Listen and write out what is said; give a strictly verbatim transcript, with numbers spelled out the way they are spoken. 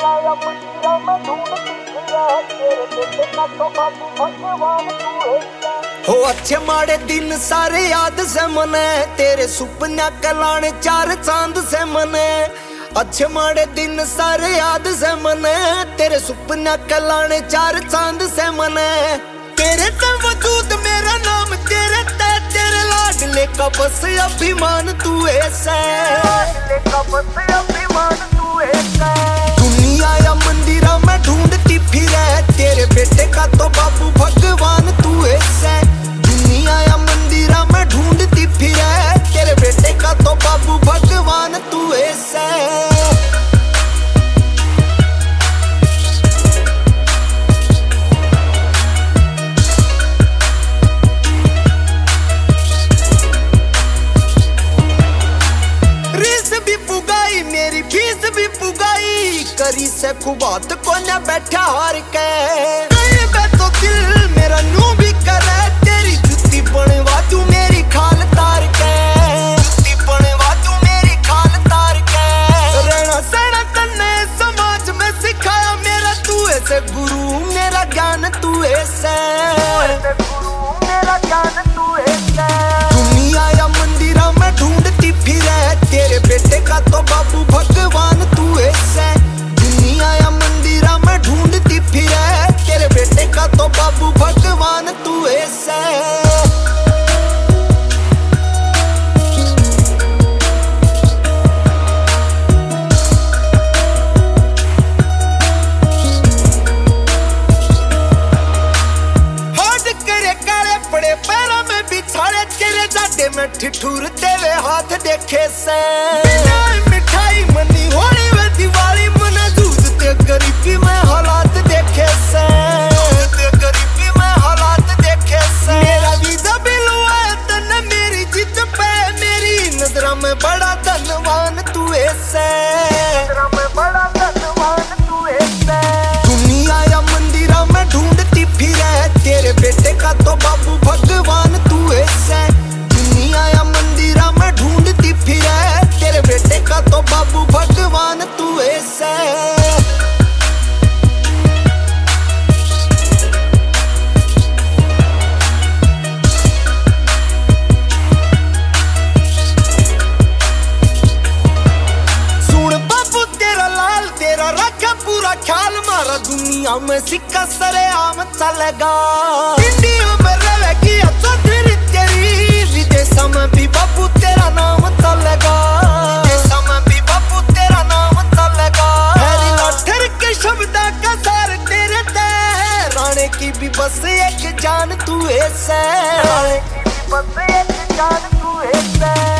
हो अच्छे माड़े दिन सारे याद से मने, तेरे सुपना कलाने चार चांद से मने। अच्छे माड़े दिन सारे याद से मने, तेरे सुपना कलाने चार चांद से मने। तेरे ते वजूद मेरा नाम, तेरे ते तेरे लाडले का बस अभिमान तू ऐसा, लाडले का बस अभिमान तू ऐसा। दुनिया या मंदिरा में ढूंढती फिरे, तेरे बेटे का तो बाबू भगवान तू ऐसा। दुनिया या मंदिरा में ढूंढती फिरे, तेरे बेटे का तो बाबू भगवान तू ऐसा। मेरी फीस भी पुगाई, करी से खुबात को न बैठा हार के। तो दिल मेरा नू भी करे, तेरी जुत्ती बनवा तू मेरी खाल तार के, जुत्ती बनवा तू मेरी खाल तार के। रहना सहना तन्ने समाज में सिखाया, मेरा तू ऐसे गुरु मेरा ज्ञान तू ऐसे, गुरु मेरा ज्ञान तू ऐसे। दुनिया या मंदिरा में ढूंढती फिरे, तेरे बेटे का तो बाबू भगवान तू ऐसे। दुनिया या मंदिरा में ढूंढती फिरे, तेरे बेटे का तो बाबू भगवान तू ऐसे। हाथ करे काले पड़े पैरों में बिछाड़े, तेरे जाडे में ठिठुर तेरे हाथ देखे से। मिठाई मनी होली वे दिवाली मना, जूझते गरीबी में हालात देखे से, जूझते गरीबी में हालात देखे से। मेरा वीजा बिल हुआ है तन्ने मेरी जिद पे, मेरी नजरा में बड़ा धनवान तू ऐसे, नजरा में बड़ा धनवान तू ऐसे। दुनिया या मंदिरा में ढूंढती फिरे, तेरे बेटे का तो बाबू भगवान तू ऐसे। दुनिया या मंदिरा में ढूंढती फिरे, तेरे बेटे का तो बाबू भगवान तू ऐसे। सुन बाबू तेरा लाल, तेरा रखा पूरा ख्याल, मारा दुनिया में सिक्का सरेआम चलेगा। इंडिया में रहेगी अच्छा तेरी तेरी, विदेशों में भी बाबू तेरा नाम चलेगा, विदेशों में भी बाबू तेरा नाम चलेगा। हैरी लॉटर के शब्द का सार तेरे ते, राणे की भी बस एक जान तू ऐसे, राणे की भी बस एक जान तू ऐसे।